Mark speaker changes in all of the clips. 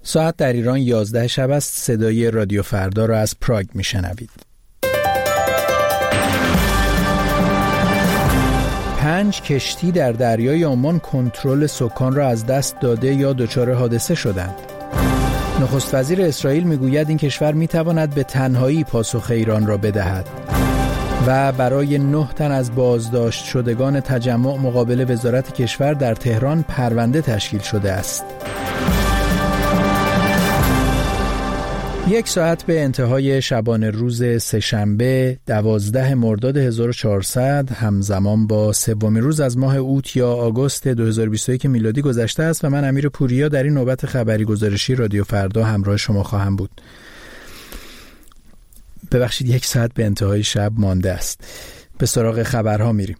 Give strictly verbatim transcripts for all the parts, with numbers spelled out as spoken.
Speaker 1: ساعت در ایران یازده شب است. صدای رادیو فردا را از پراگ میشنوید. پنج کشتی در دریای عمان کنترل سکان را از دست داده یا دچار حادثه شدند. نخست وزیر اسرائیل میگوید این کشور میتواند به تنهایی پاسخ ایران را بدهد. و برای نه تن از بازداشت شدگان تجمع مقابل وزارت کشور در تهران پرونده تشکیل شده است. یک ساعت به انتهای شبانه روز سه‌شنبه دوازده مرداد هزار و چهارصد همزمان با سومین روز از ماه اوت یا آگوست دو هزار و بیست و یک میلادی گذشته است و من امیر پوریا در این نوبت خبری گزارشی رادیو فردا همراه شما خواهم بود. ببخشید یک ساعت به انتهای شب مانده است. به سراغ خبرها میریم.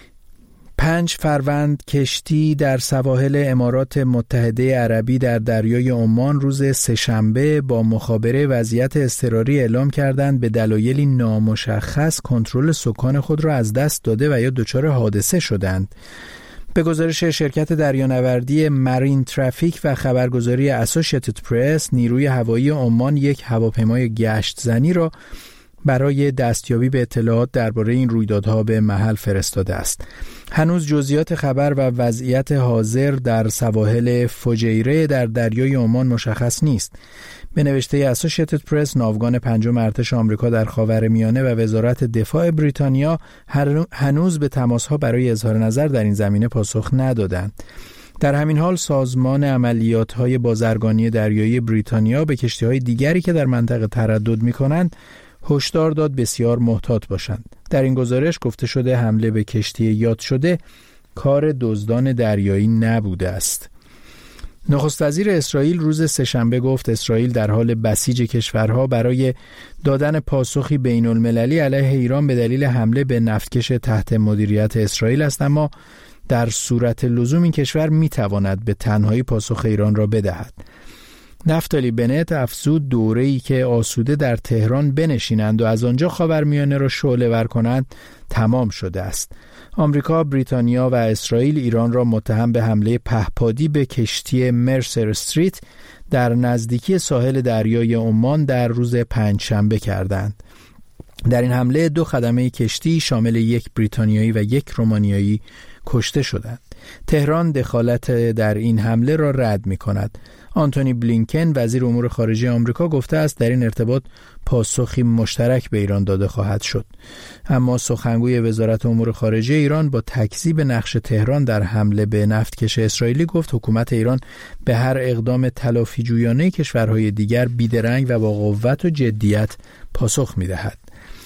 Speaker 1: پنج فروند کشتی در سواحل امارات متحده عربی در دریای عمان روز سه‌شنبه با مخابره وضعیت اضطراری اعلام کردند به دلایلی نامشخص کنترل سکان خود را از دست داده و یا دچار حادثه شدند. به گزارش شرکت دریانوردی مارین ترافیک و خبرگزاری اسوسییتد پرس، نیروی هوایی عمان یک هواپیمای گشت زنی را برای دستیابی به اطلاعات درباره این رویدادها به محل فرستاده است. هنوز جزئیات خبر و وضعیت حاضر در سواحل فجیره در دریای عمان مشخص نیست. به نوشته اسوسییتد پرس، ناوگان پنجم ارتش آمریکا در خاورمیانه و وزارت دفاع بریتانیا هنوز به تماس‌ها برای اظهار نظر در این زمینه پاسخ ندادند. در همین حال سازمان عملیات‌های بازرگانی دریایی بریتانیا به کشتی‌های دیگری که در منطقه تردد می‌کنند هشدار داد بسیار محتاط باشند. در این گزارش گفته شده حمله به کشتی یاد شده کار دزدان دریایی نبوده است. نخست وزیر اسرائیل روز سه‌شنبه گفت اسرائیل در حال بسیج کشورها برای دادن پاسخی بین‌المللی علیه ایران به دلیل حمله به نفتکش تحت مدیریت اسرائیل است، اما در صورت لزوم این کشور میتواند به تنهایی پاسخ ایران را بدهد. نفتالی بنت افزود دوره‌ای که آسوده در تهران بنشینند و از آنجا خاورمیانه را شعله‌ور کنند تمام شده است. آمریکا، بریتانیا و اسرائیل ایران را متهم به حمله پهپادی به کشتی مرسر استریت در نزدیکی ساحل دریای عمان در روز پنجشنبه کردند. در این حمله دو خدمه کشتی شامل یک بریتانیایی و یک رومانیایی کشته شدند. تهران دخالت در این حمله را رد می‌کند. آنتونی بلینکن وزیر امور خارجه آمریکا گفته است در این ارتباط پاسخی مشترک به ایران داده خواهد شد. اما سخنگوی وزارت امور خارجه ایران با تکذیب نقش تهران در حمله به نفتکش اسرائیلی گفت حکومت ایران به هر اقدام تلافی جویانه کشورهای دیگر بیدرنگ و با قوت و جدیت پاسخ می‌دهد.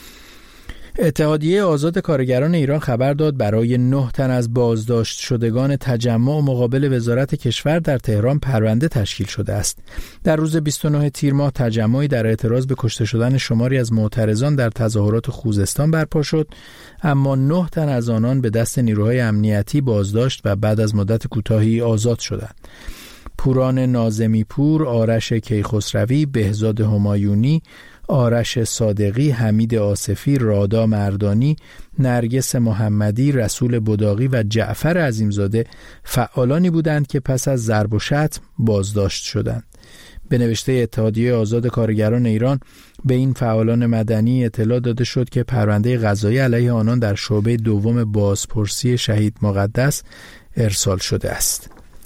Speaker 1: اتحادیه آزاد کارگران ایران خبر داد برای نه تن از بازداشت شدگان تجمع مقابل وزارت کشور در تهران پرونده تشکیل شده است. در روز بیست و نهم تیر ماه تجمعی در اعتراض به کشته شدن شماری از معترضان در تظاهرات خوزستان برپا شد، اما نه تن از آنان به دست نیروهای امنیتی بازداشت و بعد از مدت کوتاهی آزاد شدند. پوران ناظمی پور، آرش کیخسروی، بهزاد همایونی، آرش صادقی، حمید آصفی، رادا مردانی، نرگس محمدی، رسول بداغی و جعفر عظیمزاده فعالانی بودند که پس از ضرب و شتم بازداشت شدند. به نوشته اتحادیه آزاد کارگران ایران به این فعالان مدنی اطلاع داده شد که پرونده قضایی علیه آنان در شعبه دوم بازپرسی شهید مقدس ارسال شده است.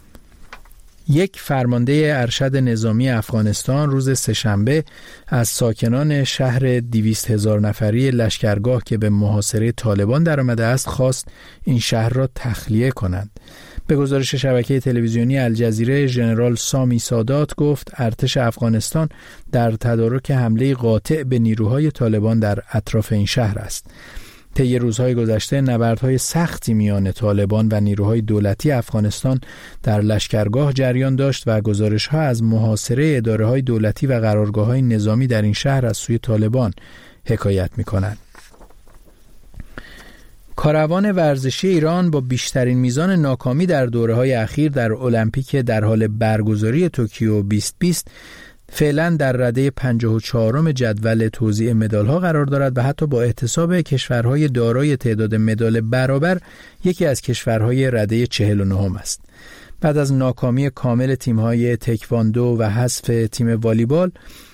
Speaker 1: یک فرمانده ارشد نظامی افغانستان روز سه‌شنبه از ساکنان شهر دویست هزار نفری لشکرگاه که به محاصره طالبان درآمده است خواست این شهر را تخلیه کنند. به گزارش شبکه تلویزیونی الجزیره، ژنرال سامی سادات گفت ارتش افغانستان در تدارک حمله قاطع به نیروهای طالبان در اطراف این شهر است. طی روزهای گذشته نبردهای سختی میان طالبان و نیروهای دولتی افغانستان در لشکرگاه جریان داشت و گزارش‌ها از محاصره اداره‌های دولتی و قرارگاه‌های نظامی در این شهر از سوی طالبان حکایت می‌کنند. کاروان ورزشی ایران با بیشترین میزان ناکامی در دوره‌های اخیر در المپیک در حال برگزاری توکیو بیست بیست فعلا در رده پنجاه و چهارم جدول توزیع مدال‌ها قرار دارد و حتی با احتساب کشورهای دارای تعداد مدال برابر یکی از کشورهای رده چهل و نهم است. بعد از ناکامی کامل تیم‌های تکواندو و حذف تیم والیبال،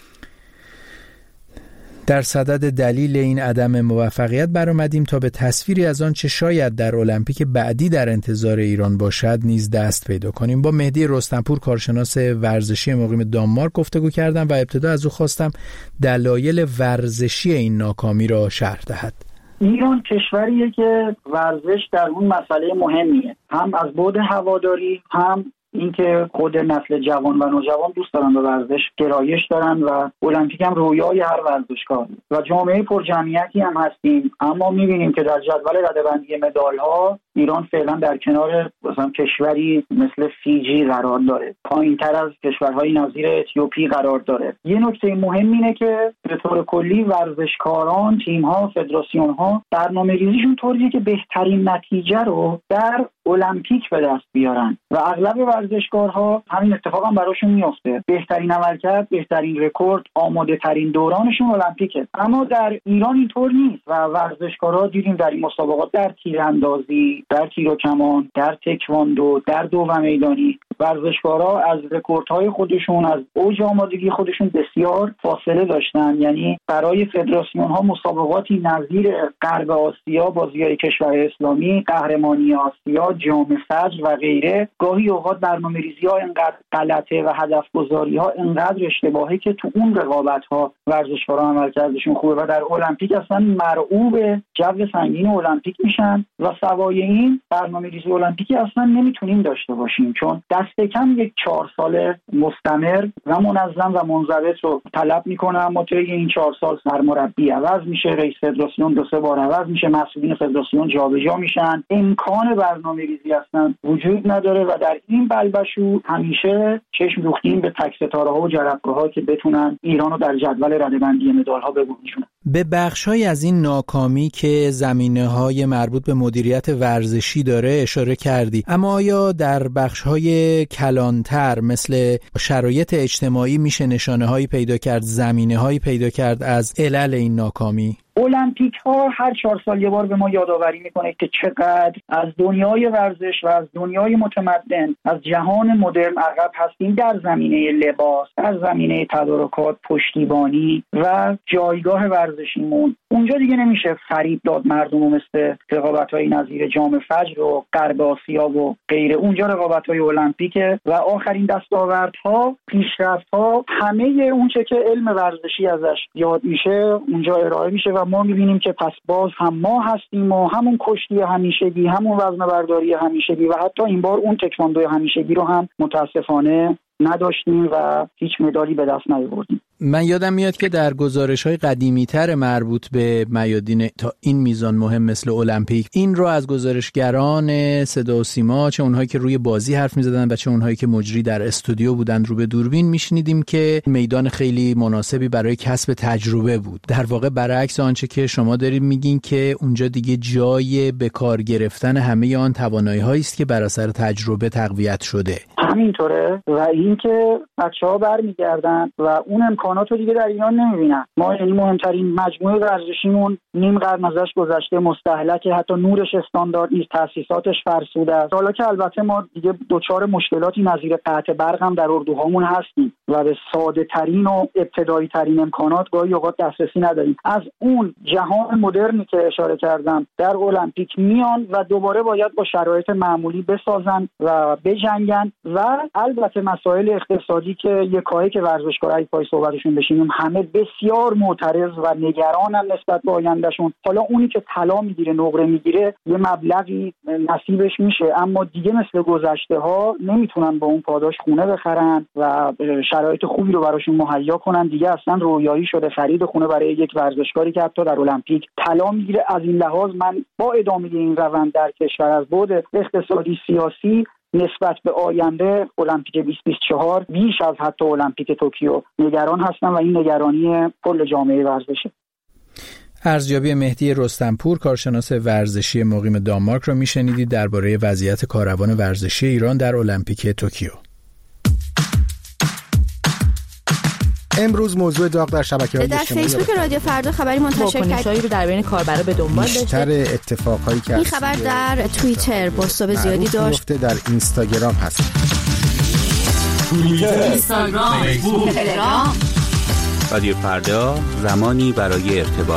Speaker 1: در صدد دلیل این عدم موفقیت برآمدیم تا به تصویری از آن چه شاید در المپیک بعدی در انتظار ایران باشد نیز دست پیدا کنیم. با مهدی رستمپور، کارشناس ورزشی مقیم دانمارک، گفتگو کردم و ابتدا از او خواستم دلایل ورزشی این ناکامی را شرح دهد.
Speaker 2: ایران کشوریه که ورزش در اون مسئله مهمیه، هم از بعد هواداری، هم اینکه خود نسل جوان و نوجوان دوست دارن به ورزش گرایش دارن و المپیک هم رویای هر ورزشکار و جامعه پرجمعیتی هم هستیم. اما می‌بینیم که در جدول رده‌بندی مدال‌ها ایران فعلا در کنار مثلا کشوری مثل فیجی قرار داره، پایین‌تر از کشورهای نظیر اتیوپی قرار داره. یه نکته مهم اینه که به طور کلی ورزشکاران، تیم‌ها، فدراسیون‌ها برنامه‌ریزیشون طوریه که بهترین نتیجه رو در المپیک به دست بیارن و اغلب ورزشکارها همین اتفاق هم براشون میفته. بهترین عملکرد، بهترین رکورد، آماده ترین دورانشون المپیکه. اما در ایران اینطور نیست و ورزشکارها دیدیم در این مسابقات، در تیراندازی، در تیر و کمان، در تکواندو، در دو میدانی، ورزشکارها از رکوردهای خودشون، از اوج آمادگی خودشون بسیار فاصله داشتن. یعنی برای فدراسیون‌ها مسابقاتی نظیر غرب آسیا، بازی‌های کشور اسلامی، قهرمانی آسیا، جام فجر و غیره، گاهی اوقات برنامه‌ریزی‌ها اینقدر غلطه و هدف‌گذاری‌ها اینقدر اشتباهه که تو اون رقابت‌ها ورزشکارا عملکردشون خوبه و در المپیک اصلا مرعوب جو سنگین المپیک میشن و سوای این برنامه‌ریزی المپیکی اصلا نمیتونیم داشته باشیم، چون دست کم یک چهار سال مستمر و منظم و منضبط رو طلب میکنه. اما طی این چهار سال سرمربی عوض میشه، رئیس فدراسیون دو سه بار عوض میشه، مسئولین فدراسیون جابجا میشن، امکان برنامه‌ریزی اصلا وجود نداره و در این بلبشو همیشه چشم دوختیم به تک ستاره‌ها و جرقه‌ها که بتونن ایران رو در جدول رده‌بندی مدال‌ها بگنجونن.
Speaker 1: به بخش‌های از این ناکامی که زمینه‌های مربوط به مدیریت ورزشی داره اشاره کردی، اما آیا در بخش‌های کلانتر مثل شرایط اجتماعی میشه نشانه‌هایی پیدا کرد، زمینه‌هایی پیدا کرد از علل این ناکامی؟
Speaker 2: المپیک ها هر چهار سال یه بار به ما یادآوری میکنه که چقدر از دنیای ورزش و از دنیای متمدن، از جهان مدرن عقب هستیم در زمینه لباس، در زمینه تدارکات، پشتیبانی و جایگاه ورزشیمون. اونجا دیگه نمیشه فریب داد مردم مثل رقابت‌های نظیر جام فجر و غرب آسیا و غیره. اونجا رقابت‌های المپیکه و آخرین دستاوردها، پیشرفت‌ها، همه اون چه که علم ورزشی ازش یاد میشه اونجا ارائه میشه و ما میبینیم که پس باز هم ما هستیم و همون کشتی همیشگی، همون وزنه برداری همیشگی و حتی این بار اون تکواندو همیشگی رو هم متاسفانه نداشتیم و هیچ مدالی به دست نیاوردیم.
Speaker 1: من یادم میاد که در گزارش‌های قدیمی‌تر مربوط به میادین تا این میزان مهم مثل المپیک، این رو از گزارشگران صدا و سیما، چه اونهایی که روی بازی حرف می‌زدن و چه اونهایی که مجری در استودیو بودن رو به دوربین، میشنیدیم که میدان خیلی مناسبی برای کسب تجربه بود. در واقع برعکس آنچه که شما دارید میگین که اونجا دیگه جای به کار گرفتن همه آن توانایی‌هایی است که بر اثر تجربه تقویت شده.
Speaker 2: همینطوره و اینکه بچه‌ها برمیگردن و اون امکانات رو دیگه در ایران نمیبینن. ما یعنی مهمترین مجموعه ورزشیمون نیم قرن ازش گذشته، مستهلکه، حتی نورش استاندارد نیست، تاسیساتش فرسوده است. حالا که البته ما دیگه دوچار مشکلاتی نظیر قطع برق هم در اردوهامون هستیم و به ساده ترین و ابتدایی ترین امکانات گاهی اوقات دسترسی نداریم. از اون جهان مدرنی که اشاره کردم در المپیک میان و دوباره باید با شرایط معمولی بسازن و بجنگن و البته مسائل اقتصادی که یکایی که ورزشکارای پای صحبتشون بشینیم همه بسیار معترض و نگرانن نسبت به آیندهشون. حالا اونی که طلا میگیره، نقره میگیره، یه مبلغی نصیبش میشه، اما دیگه مثل گذشته ها نمیتونن با اون پاداش خونه بخرن و شرایط خوبی رو براشون مهیا کنن. دیگه اصلا رویایی شده خرید خونه برای یک ورزشکاری که حتی در المپیک طلا میگیره. از این لحاظ من با ادامه این روند در کشور از بعد اقتصادی، سیاسی نسبت به آینده المپیک بیست بیست و چهار بیش از حتی المپیک توکیو نگران هستم و این نگرانی کل جامعه ورزشه.
Speaker 1: ارزیابی مهدی رستمپور، کارشناس ورزشی مقیم دانمارک را میشنیدید درباره وضعیت کاروان ورزشی ایران در المپیک توکیو.
Speaker 3: امروز موضوع داغ در شبکه‌های
Speaker 4: اجتماعی در فیسبوک رادیو فردا خبری منتشر کرد رو در بین کاربرا به دنبال داشته.
Speaker 3: بیشتر اتفاقایی که
Speaker 4: این خبر در توییتر پست‌های زیادی داشت.
Speaker 3: در اینستاگرام هست.
Speaker 5: توییتر، اینستاگرام، فیسبوک، تلگرام. رادیو فردا، زمانی برای ارتباط.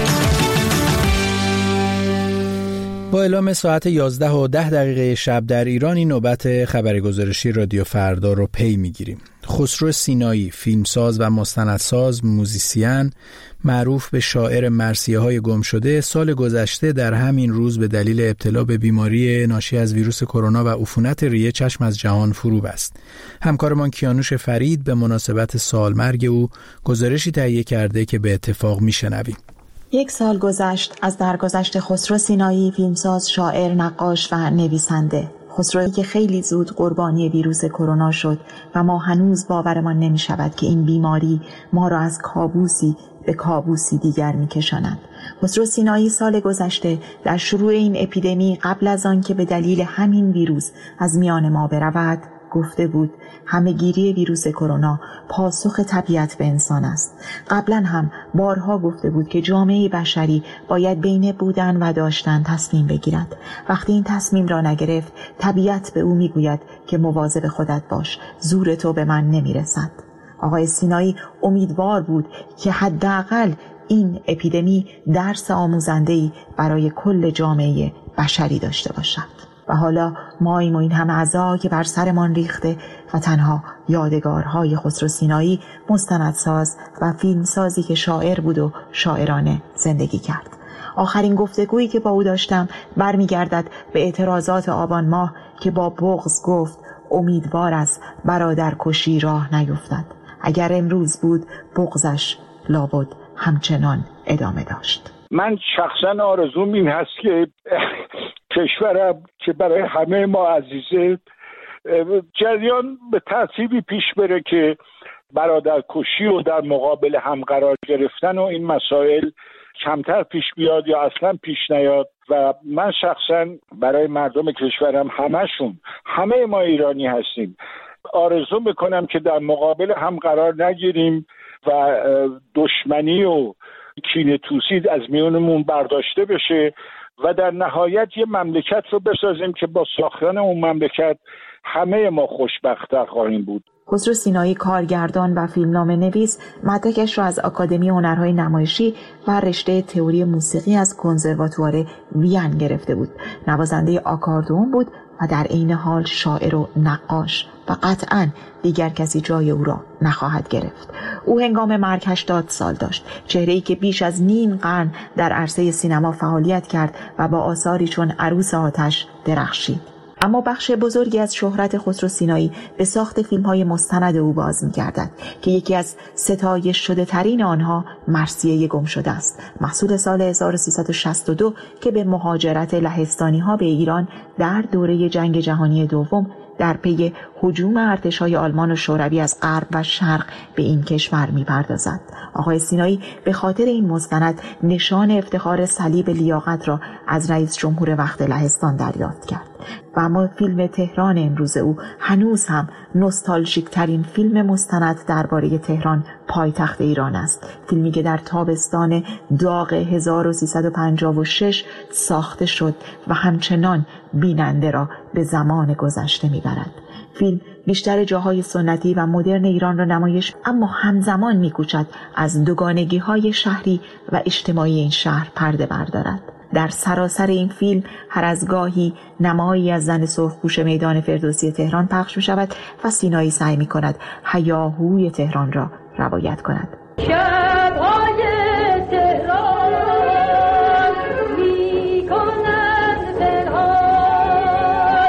Speaker 1: با اعلام ساعت یازده و ده دقیقه شب در ایران این نوبت خبرگزارشی رادیو فردا رو پی میگیریم. خسرو سینایی، فیلمساز و مستندساز، موزیسین، معروف به شاعر مرثیه‌های گم شده، سال گذشته در همین روز به دلیل ابتلا به بیماری ناشی از ویروس کرونا و عفونت ریه چشم از جهان فرو بست. همکارمان کیانوش فرید به مناسبت سالمرگ او گزارشی تهیه کرده که به اتفاق میشنویم.
Speaker 6: یک سال گذشت از درگذشت خسرو سینایی، فیلمساز، شاعر، نقاش و نویسنده. خسروی که خیلی زود قربانی ویروس کرونا شد و ما هنوز باورمان نمی شود که این بیماری ما را از کابوسی به کابوسی دیگر می کشاند. خسرو سینایی سال گذشته در شروع این اپیدمی، قبل از آن که به دلیل همین ویروس از میان ما برود، گفته بود همه‌گیری ویروس کرونا پاسخ طبیعت به انسان است. قبلا هم بارها گفته بود که جامعه بشری باید بین بودن و داشتن تصمیم بگیرد. وقتی این تصمیم را نگرفت، طبیعت به او میگوید که مواظب خودت باش، زور تو به من نمیرسد. آقای سینایی امیدوار بود که حداقل این اپیدمی درس آموزنده‌ای برای کل جامعه بشری داشته باشد. و حالا ماییم و این همه عزا که بر سرمان ریخته و تنها یادگارهای خسرو سینایی، مستندساز و فیلمسازی که شاعر بود و شاعرانه زندگی کرد. آخرین گفتگویی که با او داشتم برمیگردد به اعتراضات آبان ماه که با بغض گفت امیدوار است برادر کشی راه نیفتد. اگر امروز بود بغضش لابد همچنان ادامه داشت.
Speaker 7: من شخصا آرزوم این هست که کشورم که برای همه ما عزیزه جریان به ترتیبی پیش بره که برادرکشی و در مقابل هم قرار گرفتن و این مسائل کمتر پیش بیاد یا اصلا پیش نیاد. و من شخصا برای مردم کشورم، همشون، همه ما ایرانی هستیم، آرزو میکنم که در مقابل هم قرار نگیریم و دشمنی و کینه توسی از میونمون برداشته بشه و در نهایت یه مملکت رو بسازیم که با ساختن اون مملکت همه ما خوشبخت‌تر خواهیم بود.
Speaker 6: خسرو سینایی، کارگردان و فیلمنامه نویس، مدرکش را از آکادمی هنرهای نمایشی و رشته تئوری موسیقی از کنسرواتوار وین گرفته بود. نوازنده آکاردئون بود و در عین حال شاعر و نقاش و قطعاً دیگر کسی جای او را نخواهد گرفت. او هنگام مرگ هشتاد سال داشت، چهره‌ای که بیش از نیم قرن در عرصه سینما فعالیت کرد و با آثاری چون عروس آتش درخشید. اما بخش بزرگی از شهرت خسرو سینایی به ساخت فیلم‌های مستند او باز می‌گردد که یکی از ستایش شده ترین آنها مرثیه گم شده است، محصول سال هزار و سیصد و شصت و دو که به مهاجرت لهستانی‌ها به ایران در دوره جنگ جهانی دوم در پی هجوم ارتش‌های آلمان و شوروی از غرب و شرق به این کشور می‌پردازد. آقای سینایی به خاطر این مستند نشان افتخار صلیب لیاقت را از رئیس جمهور وقت لهستان دریافت کرد. و اما فیلم تهران امروز او هنوز هم نوستالژیک ترین فیلم مستند درباره تهران، پایتخت ایران است. فیلمی که در تابستان داغ هزار و سیصد و پنجاه و شش ساخته شد و همچنان بیننده را به زمان گذشته میبرد. فیلم بیشتر جاهای سنتی و مدرن ایران را نمایش، اما همزمان میکوشد از دوگانگی‌های شهری و اجتماعی این شهر پرده بردارد. در سراسر این فیلم هر از گاهی نمایی از زن سرخپوش میدان فردوسی تهران پخش می شود و سینایی سعی می کند هیاهوی تهران را روایت کند.
Speaker 8: شب‌های تهران می کند پنهان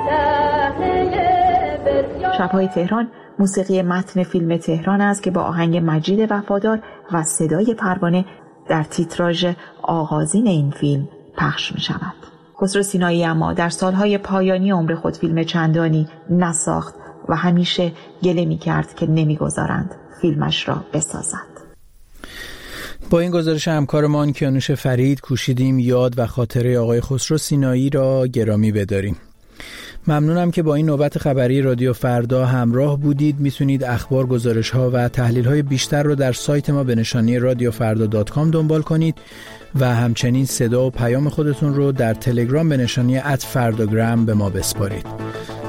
Speaker 8: صحنه
Speaker 6: شب‌های تهران موسیقی متن فیلم تهران است که با آهنگ مجید وفادار و صدای پروانه در تیتراژ آغازین این فیلم پخش می شود. خسرو سینایی اما در سالهای پایانی عمر خود فیلم چندانی نساخت و همیشه گله می کرد که نمی گذارند فیلمش را بسازد.
Speaker 1: با این گزارش همکارمان کیانوش فرید کوشیدیم یاد و خاطره آقای خسرو سینایی را گرامی بداریم. ممنونم که با این نوبت خبری رادیو فردا همراه بودید. میتونید اخبار، گزارش‌ها و تحلیل‌های بیشتر رو در سایت ما به نشانی رادیو فردا دات کام دنبال کنید و همچنین صدا و پیام خودتون رو در تلگرام به نشانی ات فرداگرام به ما بسپارید.